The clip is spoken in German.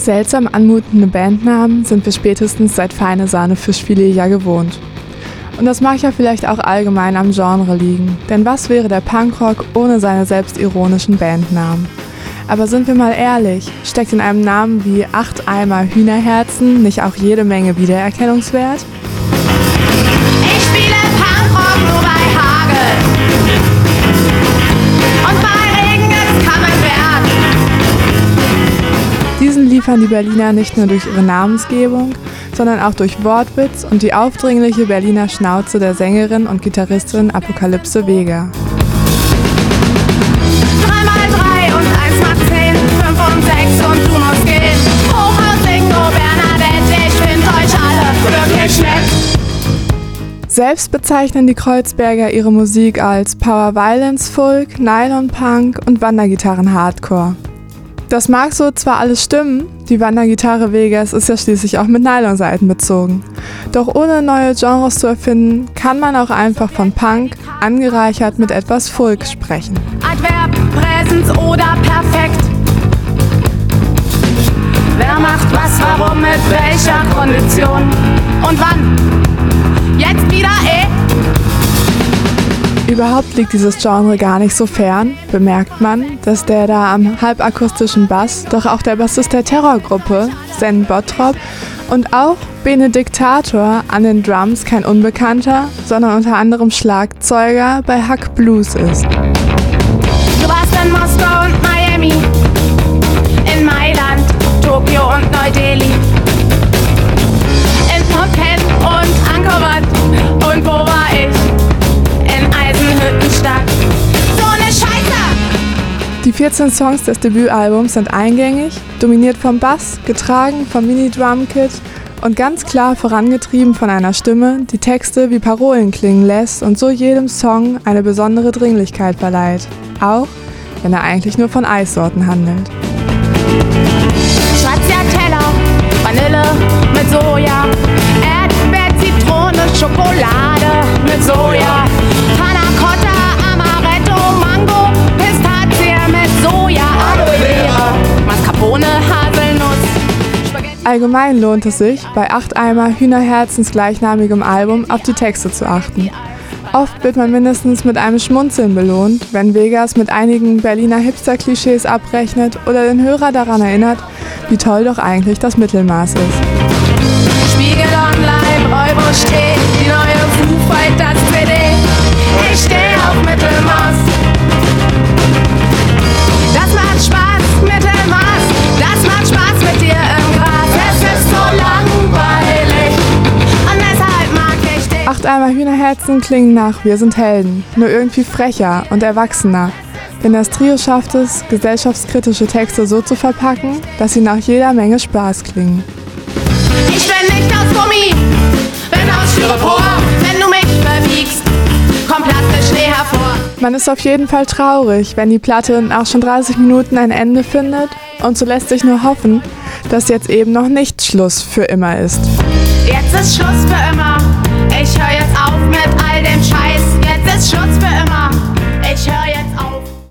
Seltsam anmutende Bandnamen sind wir spätestens seit Feine Sahne Fischfilet ja gewohnt. Und das mag ja vielleicht auch allgemein am Genre liegen, denn was wäre der Punkrock ohne seine selbstironischen Bandnamen? Aber sind wir mal ehrlich, steckt in einem Namen wie 8 Eimer Hühnerherzen nicht auch jede Menge Wiedererkennungswert? Ich spiele Punkrock nur bei Hagel und bei Regen ist Camembert. Diesen liefern die Berliner nicht nur durch ihre Namensgebung, sondern auch durch Wortwitz und die aufdringliche Berliner Schnauze der Sängerin und Gitarristin Apokalypse Vega. 3 mal 3 und 1 macht 10, 5 und 6 und du musst gehen. Hoch aus Ingo, Bernadette, ich find euch alle wirklich nett. Selbst bezeichnen die Kreuzberger ihre Musik als Power Violence Folk, Nylon Punk und Wandergitarren Hardcore. Das mag so zwar alles stimmen, die Wandergitarre Vegas ist ja schließlich auch mit Nylonsaiten bezogen. Doch ohne neue Genres zu erfinden, kann man auch einfach von Punk, angereichert mit etwas Folk, sprechen. Adverb, Präsens oder perfekt. Wer macht was, warum, mit welcher Kondition und wann? Jetzt wieder Überhaupt liegt dieses Genre gar nicht so fern, bemerkt man, dass der da am halbakustischen Bass doch auch der Bassist der Terrorgruppe, Zen Bottrop, und auch Benediktator an den Drums kein Unbekannter, sondern unter anderem Schlagzeuger bei Hack Blues ist. Du warst in Moskau und Miami, in Mailand, Tokio und Neu-Delhi, in Phuket und Angkor Wat. Und wo war ich? In Eisenhüttenstadt. So ne Scheiße! Die 14 Songs des Debütalbums sind eingängig, dominiert vom Bass, getragen vom Mini-Drum-Kit und ganz klar vorangetrieben von einer Stimme, die Texte wie Parolen klingen lässt und so jedem Song eine besondere Dringlichkeit verleiht. Auch wenn er eigentlich nur von Eissorten handelt. Stracciatella, Vanille mit Soja, Erdbeer, Zitrone, Schokolade mit Soja, Panna Cotta, Amaretto, Mango, Pistazie mit Soja, Aloe Vera, Mascarpone, Haselnuss, Spaghetti. Allgemein lohnt es sich, bei 8 Eimer Hühnerherzens gleichnamigem Album auf die Texte zu achten. Oft wird man mindestens mit einem Schmunzeln belohnt, wenn Vegas mit einigen Berliner Hipster-Klischees abrechnet oder den Hörer daran erinnert, wie toll doch eigentlich das Mittelmaß ist. Spiegel Online, Euro steht, die neue Foo Fighters CD. Ich steh auf Mittelmaß. Das macht Spaß, Mittelmaß. Das macht Spaß mit dir im Gras. Es ist so langweilig und deshalb mag ich dich. 8 Eimer Hühnerherzen klingen nach Wir sind Helden, nur irgendwie frecher und erwachsener. Denn das Trio schafft es, gesellschaftskritische Texte so zu verpacken, dass sie nach jeder Menge Spaß klingen. Ich bin nicht aus Gummi, bin aus Styropor. Wenn du mich verwiegst, kommt plastisch Schnee hervor. Man ist auf jeden Fall traurig, wenn die Platte nach schon 30 Minuten ein Ende findet, und so lässt sich nur hoffen, dass jetzt eben noch nicht Schluss für immer ist. Jetzt ist Schluss für immer. Ich hör jetzt auf mit all dem Scheiß. Jetzt ist Schluss für immer. Ich hör